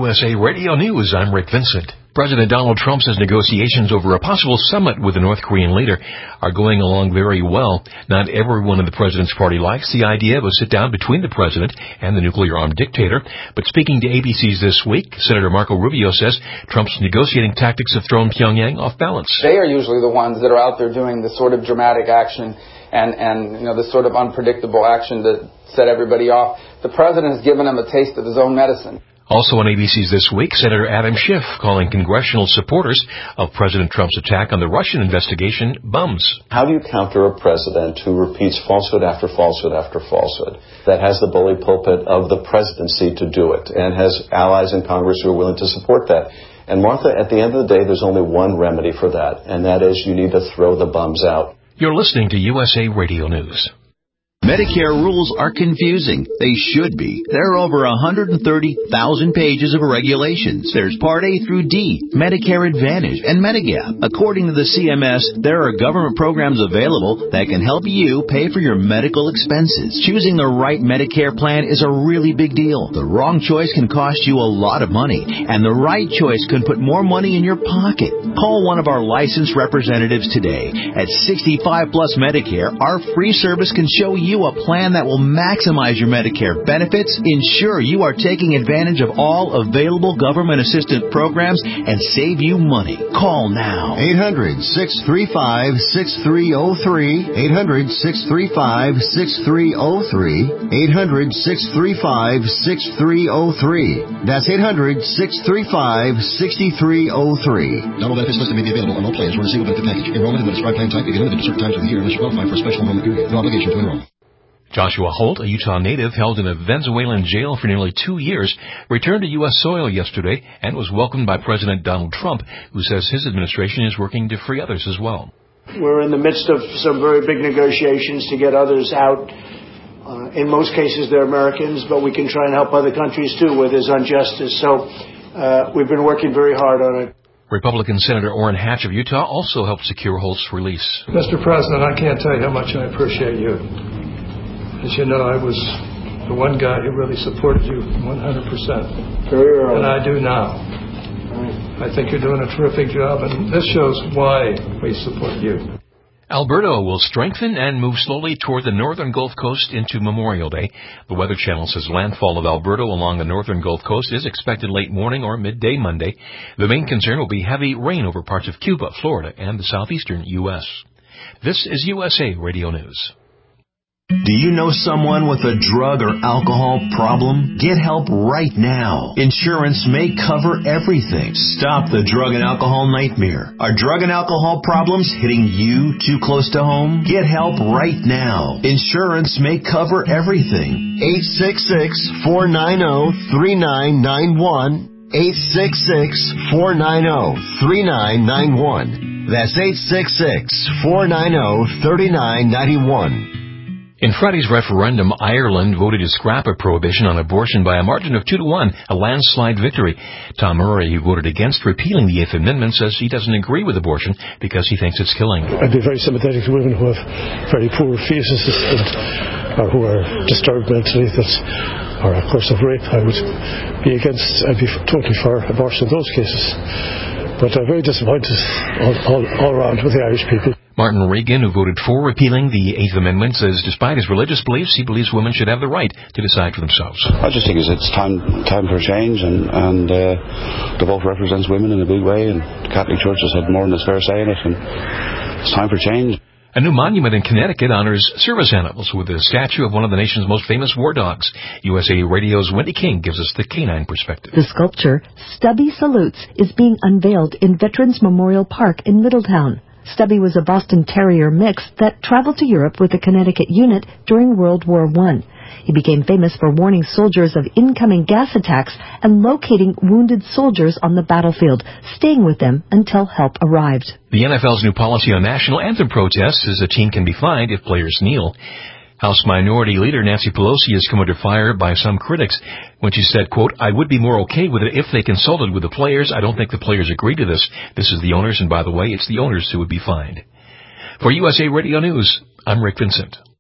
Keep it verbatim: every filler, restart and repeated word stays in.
U S A Radio News, I'm Rick Vincent. President Donald Trump says negotiations over a possible summit with the North Korean leader are going along very well. Not everyone in the president's party likes the idea of a sit-down between the president and the nuclear-armed dictator. But speaking to A B C's This Week, Senator Marco Rubio says Trump's negotiating tactics have thrown Pyongyang off balance. They are usually the ones that are out there doing the sort of dramatic action and, and you know, the sort of unpredictable action that set everybody off. The president has given them a taste of his own medicine. Also on A B C's This Week, Senator Adam Schiff calling congressional supporters of President Trump's attack on the Russian investigation bums. How do you counter a president who repeats falsehood after falsehood after falsehood, that has the bully pulpit of the presidency to do it, and has allies in Congress who are willing to support that? And Martha, at the end of the day, there's only one remedy for that, and that is you need to throw the bums out. You're listening to U S A Radio News. Medicare rules are confusing. They should be. There are over one hundred thirty thousand pages of regulations. There's Part A through D, Medicare Advantage, and Medigap. According to the C M S, there are government programs available that can help you pay for your medical expenses. Choosing the right Medicare plan is a really big deal. The wrong choice can cost you a lot of money, and the right choice can put more money in your pocket. Call one of our licensed representatives today. At sixty-five plus Medicare, our free service can show you a plan that will maximize your Medicare benefits, ensure you are taking advantage of all available government assistance programs, and save you money. Call now. eight hundred, six three five, six three zero three. eight hundred, six three five, six three zero three. eight hundred, six three five, six three zero three. That's eight hundred, six three five, six three zero three. Not all benefits listed may be available on all plans or in a single benefit package. Enrollment in the prescribed plan type may be limited to certain times of the year unless you qualify for a special enrollment period. No obligation to enroll. Joshua Holt, a Utah native held in a Venezuelan jail for nearly two years, returned to U S soil yesterday and was welcomed by President Donald Trump, who says his administration is working to free others as well. We're in the midst of some very big negotiations to get others out. Uh, in most cases, they're Americans, but we can try and help other countries, too, where there's injustice. So uh, we've been working very hard on it. Republican Senator Orrin Hatch of Utah also helped secure Holt's release. Mister President, I can't tell you how much I appreciate you. As you know, I was the one guy who really supported you one hundred percent. And I do now. I think you're doing a terrific job, and this shows why we support you. Alberto will strengthen and move slowly toward the northern Gulf Coast into Memorial Day. The Weather Channel says landfall of Alberto along the northern Gulf Coast is expected late morning or midday Monday. The main concern will be heavy rain over parts of Cuba, Florida, and the southeastern U S. This is U S A Radio News. Do you know someone with a drug or alcohol problem? Get help right now. Insurance may cover everything. Stop the drug and alcohol nightmare. Are drug and alcohol problems hitting you too close to home? Get help right now. Insurance may cover everything. eight six six, four nine zero, three nine nine one. eight six six, four nine zero, three nine nine one. That's eight six six, four nine zero, three nine nine one. In Friday's referendum, Ireland voted to scrap a prohibition on abortion by a margin of two to one, a landslide victory. Tom Murray, who voted against repealing the Eighth Amendment, says he doesn't agree with abortion because he thinks it's killing. I'd be very sympathetic to women who have very poor fetuses and, or who are disturbed mentally, that, or of course of rape. I would be against, I'd be totally for abortion in those cases. But I'm very disappointed all, all, all around with the Irish people. Martin Regan, who voted for repealing the Eighth Amendment, says despite his religious beliefs, he believes women should have the right to decide for themselves. I just think it's time time for a change, and, and uh, the vote represents women in a big way, and the Catholic Church has had more than its fair say in it, and it's time for change. A new monument in Connecticut honors service animals with a statue of one of the nation's most famous war dogs. U S A Radio's Wendy King gives us the canine perspective. The sculpture, Stubby Salutes, is being unveiled in Veterans Memorial Park in Middletown. Stubby was a Boston Terrier mix that traveled to Europe with the Connecticut unit during World War One. He became famous for warning soldiers of incoming gas attacks and locating wounded soldiers on the battlefield, staying with them until help arrived. The N F L's new policy on national anthem protests is a team can be fined if players kneel. House Minority Leader Nancy Pelosi has come under fire by some critics when she said, quote, I would be more okay with it if they consulted with the players. I don't think the players agree to this. This is the owners, and by the way, it's the owners who would be fined. For U S A Radio News, I'm Rick Vincent.